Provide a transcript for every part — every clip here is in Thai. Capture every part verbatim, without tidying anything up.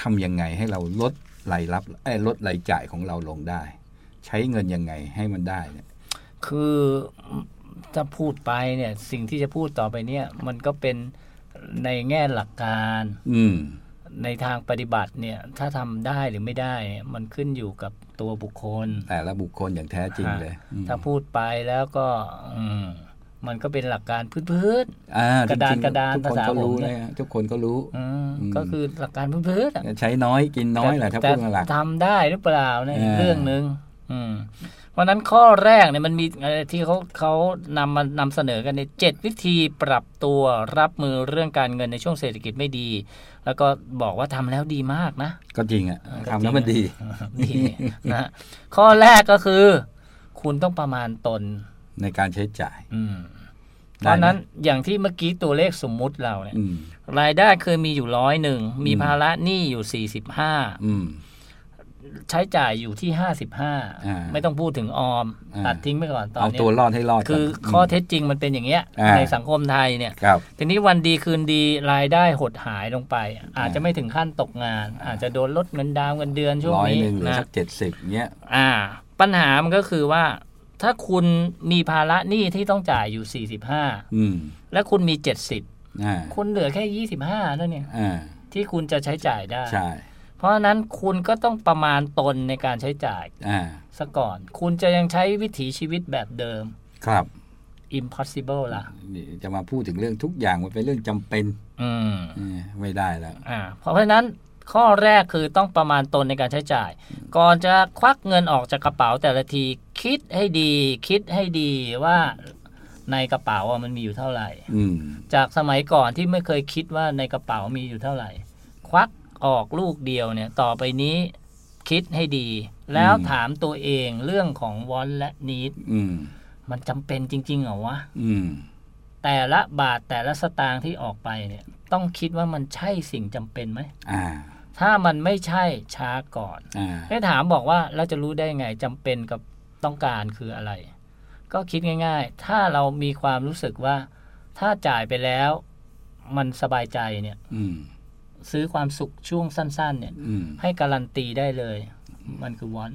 ำยังไงให้เราลดรายรับเอ้ยลดรายจ่ายของเราลงได้ใช้เงินยังไงให้มันได้เนี่ยคือถ้าพูดไปเนี่ยสิ่งที่จะพูดต่อไปเนี่ยมันก็เป็นในแง่หลักการอืมในทางปฏิบัติเนี่ยถ้าทำได้หรือไม่ได้มันขึ้นอยู่กับตัวบุคคลแต่ละบุคคลอย่างแท้จริงเลยถ้าพูดไปแล้วก็มันก็เป็นหลักการพื้นๆกระดานกระดานภาษาผมเนี่ยทุกคนก็รู้ก็คือหลักการพื้นๆใช้น้อยกินน้อยแหละถ้าพูดหลักทำได้หรือเปล่าในเรื่องนึงเพราะนั้นข้อแรกเนี่ยมันมีที่เขาเขานำมานำเสนอกันในเจ็ดวิธีปรับตัวรับมือเรื่องการเงินในช่วงเศรษฐกิจไม่ดีแล้วก็บอกว่าทำแล้วดีมากนะก็จริงอ่ะทำแล้วมันดีดีนะข้อแรกก็คือคุณต้องประมาณตนในการใช้จ่ายเพราะนั้นอย่างที่เมื่อกี้ตัวเลขสมมุติเราเนี่ยรายได้เคยมีอยู่ร้อยหนึ่งมีภาระหนี้อยู่สี่สิบห้าใช้จ่ายอยู่ที่ห้าสิบห้าไม่ต้องพูดถึงออมตัดทิ้งไปก่อนตอนนี้เอาตัวรอดให้รอดคือข้อเท็จจริงมันเป็นอย่างเงี้ยในสังคมไทยเนี่ยทีนี้วันดีคืนดีรายได้หดหายลงไปอาจจะไม่ถึงขั้นตกงานอาจจะโดนลดเงินดาวเงินเดือนช่วงนี้นะสักเจ็ดสิบเงี้ยอ่าปัญหามันก็คือว่าถ้าคุณมีภาระหนี้ที่ต้องจ่ายอยู่สี่สิบห้าอืมและคุณมีเจ็ดสิบอ่าคุณเหลือแค่ยี่สิบห้าเท่านั้นอ่าที่คุณจะใช้จ่ายได้ใช่เพราะฉะนั้นคุณก็ต้องประมาณตนในการใช้จ่ายซะก่อนคุณจะยังใช้วิถีชีวิตแบบเดิมครับ impossible ล่ะจะมาพูดถึงเรื่องทุกอย่างมันเป็นเรื่องจำเป็นอืมไม่ได้แล้วอ่าเพราะฉะนั้นข้อแรกคือต้องประมาณตนในการใช้จ่ายก่อนจะควักเงินออกจากกระเป๋าแต่ละทีคิดให้ดีคิดให้ดีว่าในกระเป๋ามันมีอยู่เท่าไหร่จากสมัยก่อนที่ไม่เคยคิดว่าในกระเป๋ามีอยู่เท่าไหร่ควักออกลูกเดียวเนี่ยต่อไปนี้คิดให้ดีแล้วถามตัวเองเรื่องของ want และ need มันจำเป็นจริงๆเหรอวะแต่ละบาทแต่ละสตางค์ที่ออกไปเนี่ยต้องคิดว่ามันใช่สิ่งจำเป็นไหมถ้ามันไม่ใช่ช้าก่อนให้ถามบอกว่าเราจะรู้ได้ไงจำเป็นกับต้องการคืออะไรก็คิดง่ายๆถ้าเรามีความรู้สึกว่าถ้าจ่ายไปแล้วมันสบายใจเนี่ยซื้อความสุขช่วงสั้นๆเนี่ยให้การันตีได้เลยมันคือวอน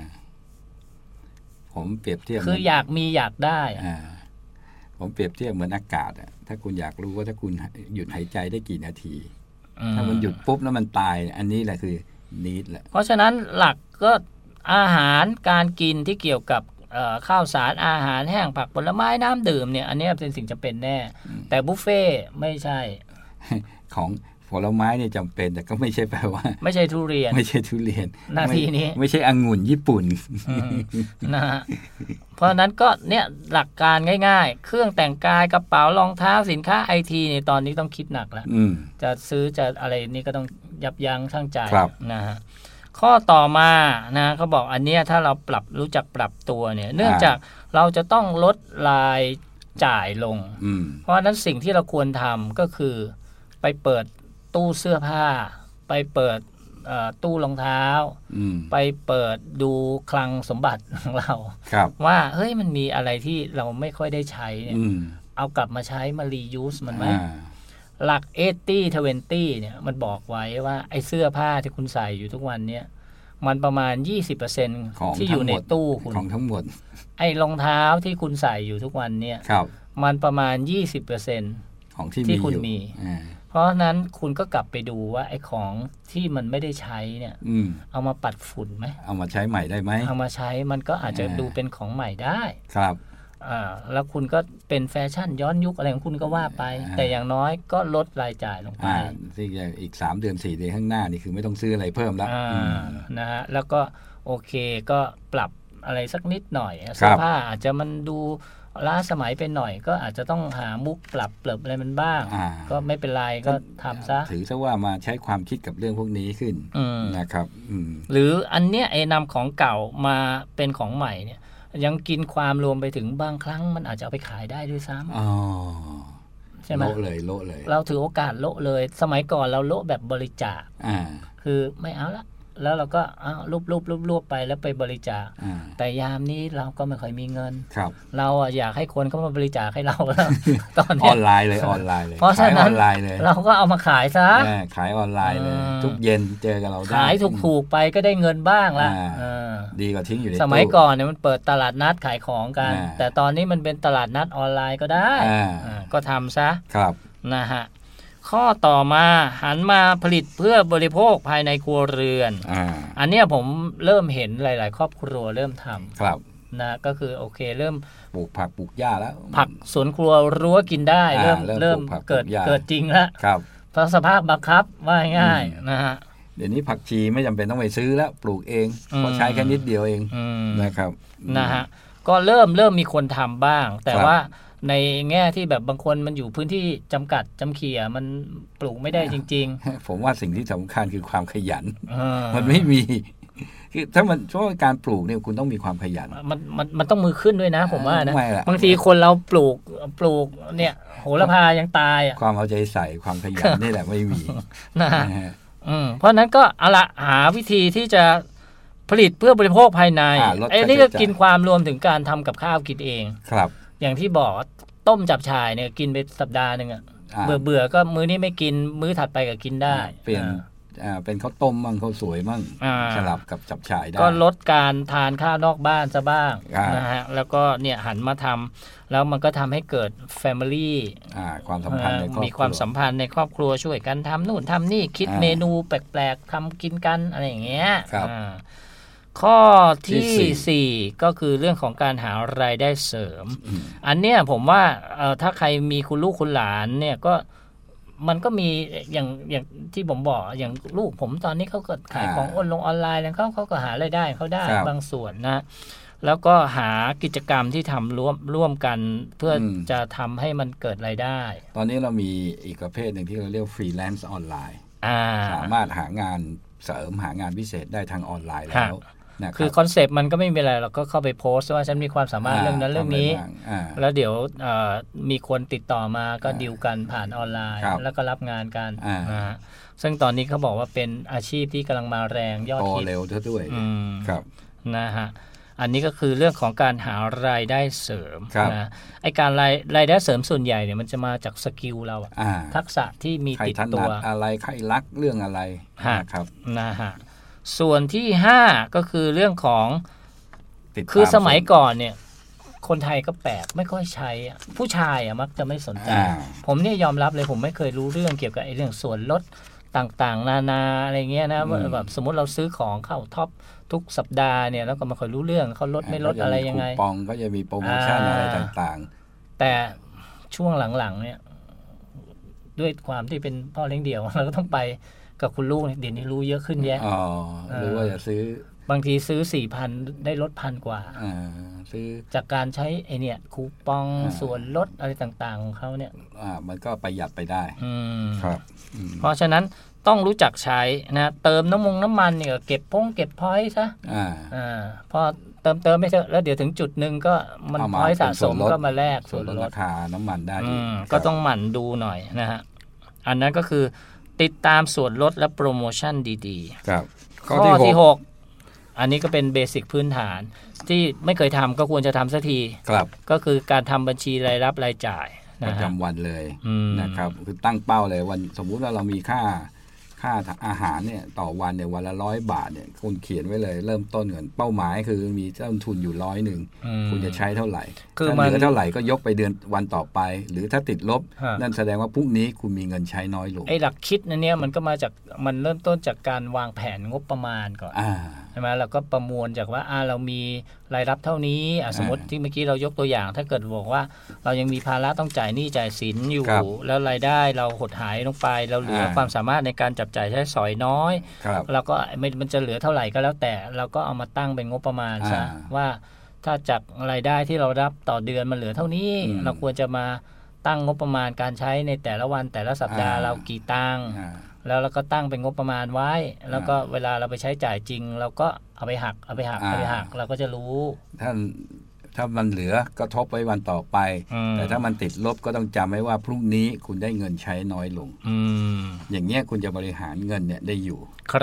ผมเปรียบเทียบคืออยากมีอยากได้ผมเปรียบเทียบเหมือนอากาศอ่ะถ้าคุณอยากรู้ว่าถ้าคุณหยุดหายใจได้กี่นาทีถ้ามันหยุดปุ๊บแล้วมันตายอันนี้แหละคือนีดแหละเพราะฉะนั้นหลักก็อาหารการกินที่เกี่ยวกับข้าวสารอาหารแห้งผักผลไม้น้ำดื่มเนี่ยอันนี้เป็นสิ่งจำเป็นแน่แต่บุฟเฟ่ไม่ใช่ของผลไม้เนี่ยจำเป็นแต่ก็ไม่ใช่แปลว่าไม่ใช่ทุเรียนไม่ใช่ทุเรียนนาทีนี้ไม่ใช่องุ่นญี่ปุ่นนะฮะเพราะนั้นก็เนี่ยหลักการง่ายๆเครื่องแต่งกายกระเป๋ารองเท้าสินค้าไอทีในตอนนี้ต้องคิดหนักแล้วจะซื้อจะอะไรนี่ก็ต้องยับยั้งชั่งใจนะฮะข้อต่อมานะเขาบอกอันเนี้ยถ้าเราปรับรู้จักปรับตัวเนี่ยเนื่องจากเราจะต้องลดรายจ่ายลงเพราะฉะนั้นสิ่งที่เราควรทำก็คือไปเปิดตู้เสื้อผ้าไปเปิดตู้รองเท้าไปเปิดดูคลังสมบัติของเราว่าเฮ้ยมันมีอะไรที่เราไม่ค่อยได้ใช้เนี่ยเอากลับมาใช้มารียูสมันไหมหลักแปดสิบ ยี่สิบเนี่ยมันบอกไว้ว่าไอ้เสื้อผ้าที่คุณใส่อยู่ทุกวันเนี่ยมันประมาณ ยี่สิบเปอร์เซ็นต์ ที่อยู่ในตู้คุณของทั้งหมดไอ้รองเท้าที่คุณใส่อยู่ทุกวันเนี่ยมันประมาณ ยี่สิบเปอร์เซ็นต์ของที่ที่คุณมีเพราะนั้นคุณก็กลับไปดูว่าไอ้ของที่มันไม่ได้ใช้เนี่ยเอามาปัดฝุ่นไหมเอามาใช้ใหม่ได้ไหมเอามาใช้มันก็อาจจะดูเป็นของใหม่ได้ครับอ่าแล้วคุณก็เป็นแฟชั่นย้อนยุคอะไรของคุณก็ว่าไปแต่อย่างน้อยก็ลดรายจ่ายลงไปที่อีกสามเดือนสี่เดือนข้างหน้านี่คือไม่ต้องซื้ออะไรเพิ่มแล้วนะฮะแล้วก็โอเคก็ปรับอะไรสักนิดหน่อยเสื้อผ้าอาจจะมันดูล้าสมัยไปหน่อยก็อาจจะต้องหามุกปรับเปลิบอะไรมันบ้างก็ไม่เป็นไรก็ทำซะถือซะว่ามาใช้ความคิดกับเรื่องพวกนี้ขึ้นนะครับหรืออันเนี้ยไอ้นำของเก่ามาเป็นของใหม่เนี่ยยังกินความรวมไปถึงบางครั้งมันอาจจะเอาไปขายได้ด้วยซ้ำใช่ไหมโละเลยโละเลยเราถือโอกาสโละเลยสมัยก่อนเราโละแบบบริจาคคือไม่เอาละแล้วเราก็อ้าวรูปๆๆๆไปแล้วไปบริจาคแต่ยามนี้เราก็ไม่ค่อยมีเงินเราอ่ะอยากให้คนเข้ามาบริจาคให้เราแล้วตอนนี้ออนไลน์เลยออนไลน์เลยเพราะฉะนั้นเราก็เอามาขายซะขายออนไลน์เลยทุกเย็นเจอกับเราได้ขายถูกๆไปก็ได้เงินบ้างละดีกว่าทิ้งอยู่ในตู้สมัยก่อนเนี่ยมันเปิดตลาดนัดขายของกันแต่ตอนนี้มันเป็นตลาดนัดออนไลน์ก็ได้ก็ทำซะนะฮะข้อต่อมาหันมาผลิตเพื่อบริโภคภายในครัวเรือน อ่า อันนี้ผมเริ่มเห็นหลายๆครอบครัวเริ่มทำครับนะก็คือโอเคเริ่มปลูกผักปลูกหญ้าแล้วผักสวนครัวรั้วกินได้เริ่มเริ่มเกิดเกิดจริงแล้วครับเพราะสภาพบังคับว่าง่ายนะฮะเดี๋ยวนี้ผักชีไม่จำเป็นต้องไปซื้อแล้วปลูกเองเพราะใช้แค่นิดเดียวเองนะครับนะฮะก็เริ่มเริ่มมีคนทำบ้างแต่ว่าในแง่ที่แบบบางคนมันอยู่พื้นที่จำกัดจำเขี่ยมันปลูกไม่ได้จริงๆผมว่าสิ่งที่สำคัญคือความขยันมันไม่มีคือถ้ามันช่วงการปลูกเนี่ยคุณต้องมีความขยันมันมันมันต้องมือขึ้นด้วยนะผมว่านะบางทีคนเราปลูกปลูกเนี่ยโหระพายังตายอ่ะความเอาใจใส่ความขยันนี่แหละไม่มีนะอืมเพราะนั้นก็เอาละหาวิธีที่จะผลิตเพื่อบริโภคภายในไอ้นี่ก็กินความรวมถึงการทำกับข้าวกินเองครับอย่างที่บอกต้มจับฉ่ายเนี่ยกินไปสัปดาห์นึงอ่ะเบื่อเบื่อก็มื้อนี้ไม่กินมื้อถัดไปก็กินได้เปลี่ยนอ่าเป็นข้าวต้มมั่งข้าวสวยมั่งสลับกับจับฉ่ายได้ก็ลดการทานข้าวนอกบ้านซะบ้างนะฮะแล้วก็เนี่ยหันมาทำแล้วมันก็ทำให้เกิด family อ่าความสัมพันธ์ในครอบครัวมีความสัมพันธ์ในครอบครัวช่วยกันทำนู่นทำนี่คิดเมนูแปลกๆทำกินกันอะไรอย่างเงี้ยข้อที่สี่ก็คือเรื่องของการหารายได้เสริมอันเนี้ยผมว่าถ้าใครมีคุณลูกคุณหลานเนี่ยก็มันก็มีอย่างอย่างที่ผมบอกอย่างลูกผมตอนนี้เขาก็ขายของออนลงออนไลน์แล้วเขาเขาก็หารายได้เขาได้บางส่วนนะแล้วก็หากิจกรรมที่ทำร่วมร่วมกันเพื่อจะทำให้มันเกิดรายได้ตอนนี้เรามีอีกประเภทหนึ่งที่เราเรียกฟรีแลนซ์ออนไลน์สามารถหางานเสริมหางานพิเศษได้ทางออนไลน์แล้วคือคอนเซปต์มันก็ไม่มีอะไรเราก็เข้าไปโพสต์ว่าฉันมีความสามารถเรื่องนั้นเรื่องนี้แล้วเดี๋ยวมีคนติดต่อมาก็ดีลกันผ่านออนไลน์แล้วก็รับงานกันนะซึ่งตอนนี้เขาบอกว่าเป็นอาชีพที่กำลังมาแรงยอดฮิตเร็วด้วยครับนะฮะอันนี้ก็คือเรื่องของการหารายได้เสริมนะไอการรายรายได้เสริมส่วนใหญ่เนี่ยมันจะมาจากสกิลเราทักษะที่มีติดตัวอะไรใครรักเรื่องอะไรนะครับนะฮะส่วนที่ห้าก็คือเรื่องของคือสมัยก่อนเนี่ยคนไทยก็แปลกไม่ค่อยใช้ผู้ชายอ่ะมักจะไม่สนใจผมเนี่ยยอมรับเลยผมไม่เคยรู้เรื่องเกี่ยวกับไอ้เรื่องส่วนลดต่างๆนานาอะไรเงี้ยนะแบบสมมติเราซื้อของเข้าท็อปทุกสัปดาห์เนี่ยแล้วก็ไม่ค่อยรู้เรื่องเขาลดไม่ลดอะไรยังไงคูปองก็จะมีโปรโมชั่นอะไรต่างๆแต่ช่วงหลังๆเนี่ยด้วยความที่เป็นพ่อเลี้ยงเดี่ยวเราก็ต้องไปกับคุณลูกเดี๋ยวนี้รู้เยอะขึ้นแยะอ๋อรู้ว่าจะซื้อบางทีซื้อ สี่พัน ได้ลดพันกว่าอ่าซื้อจากการใช้ไอเนี่ยคูปองส่วนลดอะไรต่างๆของเขาเนี่ยอ่ามันก็ประหยัดไปได้ครับเพราะฉะนั้นต้องรู้จักใช้นะเติมน้ำมงน้ำมันเนี่ยเก็บพงเก็บพอยต์ซะอ่าอ่าพอเติมเติมไม่เถอะแล้วเดี๋ยวถึงจุดนึงก็มันพอยต์สะสมก็มาแลกส่วนลดราคาน้ำมันได้ก็ต้องหมั่นดูหน่อยนะฮะอันนั้นก็คือติดตามส่วนลดและโปรโมชั่นดีๆครับข้อที่หกอันนี้ก็เป็นเบสิกพื้นฐานที่ไม่เคยทำก็ควรจะทำสักทีครับก็คือการทำบัญชีรายรับรายจ่ายประจำวันเลยนะครับคือตั้งเป้าเลยวันสมมุติว่าเรามีค่าค่าอาหารเนี่ยต่อวันเนี่ยวันละร้อยบาทเนี่ยคุณเขียนไว้เลยเริ่มต้นเงินเป้าหมายคือมีต้นทุนอยู่ร้อยหนึ่งคุณจะใช้เท่าไหร่ถ้าเหลือเท่าไหร่ก็ยกไปเดือนวันต่อไปหรือถ้าติดลบนั่นแสดงว่าพรุ่งนี้คุณมีเงินใช้น้อยลงไอ้หลักคิดนั่นเนี่ยมันก็มาจากมันเริ่มต้นจากการวางแผนงบประมาณก่อนใช่ไหมเราก็ประมวลจากว่าอ่าเรามีรายรับเท่านี้สมมติที่เมื่อกี้เรายกตัวอย่างถ้าเกิดบอกว่าเรายังมีภาระต้องจ่ายหนี้จ่ายสินอยู่แล้วรายได้เราหดหายลงไปเราเหลือความสามารถในการจับจ่ายใช้สอยน้อยเราก็มันจะเหลือเท่าไหร่ก็แล้วแต่เราก็เอามาตั้งเป็นงบประมาณซะว่าถ้าจากรายได้ที่เรารับต่อเดือนมันเหลือเท่านี้เราควรจะมาตั้งงบประมาณการใช้ในแต่ละวันแต่ละสัปดาห์เรากี่ตังค์แล้วเราก็ตั้งเป็นงบประมาณไว้แล้วก็เวลาเราไปใช้จ่ายจริงเราก็เอาไปหักเอาไปหักเอาไปหักเราก็จะรู้ท่านถ้ามันเหลือก็ทบไว้วันต่อไปแต่ถ้ามันติดลบก็ต้องจำไว้ว่าพรุ่งนี้คุณได้เงินใช้น้อยลง อ, อย่างเงี้ยคุณจะบริหารเงินเนี่ยได้อยู่ครับ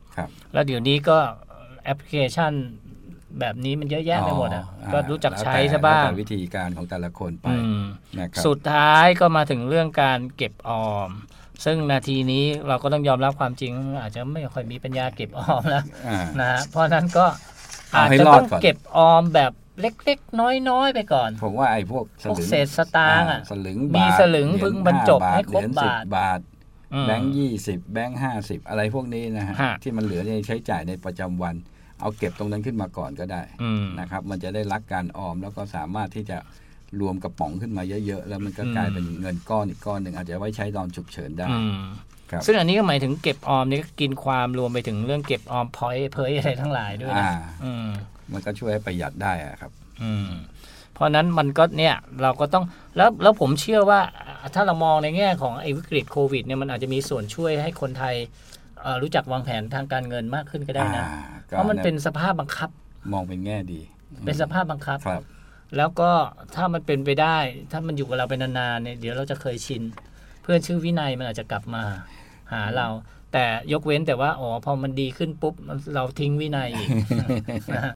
ครับแล้วเดี๋ยวนี้ก็แอปพลิเคชันแบบนี้มันเยอะแยะไปหมดอ่ะก็รู้จักใช้ใช่บ้างวิธีการของแต่ละคนไปนะครับสุดท้ายก็มาถึงเรื่องการเก็บออมซึ่งนาทีนี้เราก็ต้องยอมรับความจริงอาจจะไม่ค่อยมีปัญญาเก็บออมแล้วนะฮะเพราะนั้นก็อาจจะต้องเก็บออมแบบเล็กๆน้อยๆไปก่อนผมว่าไอ้พวกพวกเศษสตางค์อ่ะสลึงมีสลึงพึงบรรจบให้ครบบาทบาทแบงค์ยี่สิบแบงค์ห้าสิบอะไรพวกนี้นะฮะที่มันเหลือในใช้จ่ายในประจำวันเอาเก็บตรงนั้นขึ้นมาก่อนก็ได้นะครับมันจะได้รักการออมแล้วก็สามารถที่จะรวมกระป๋องขึ้นมาเยอะๆแล้วมันก็กลายเป็นเงินก้อนอีกก้อนหนึ่งอาจจะไว้ใช้ตอนฉุกเฉินได้ซึ่งอันนี้ก็หมายถึงเก็บออมนี่ก็กินความรวมไปถึงเรื่องเก็บออมพอยต์เพยอะไรทั้งหลายด้วยนะมันก็ช่วยให้ประหยัดได้อะครับเพราะนั้นมันก็เนี่ยเราก็ต้องแล้วแล้วผมเชื่อว่าถ้าเรามองในแง่ของไอ้วิกฤตโควิดเนี่ยมันอาจจะมีส่วนช่วยให้คนไทยรู้จักวางแผนทางการเงินมากขึ้นก็ได้นะเพราะมันเป็นสภาพบังคับมองเป็นแง่ดีเป็นสภาพบังคับแล้วก็ถ้ามันเป็นไปได้ถ้ามันอยู่กับเราเป็นนานๆเนี่ยเดี๋ยวเราจะเคยชินเพื่อนชื่อวินัยมันอาจจะกลับมาหาเราแต่ยกเว้นแต่ว่าอ๋อพอมันดีขึ้นปุ๊บเราทิ้งวินัยอีกนะ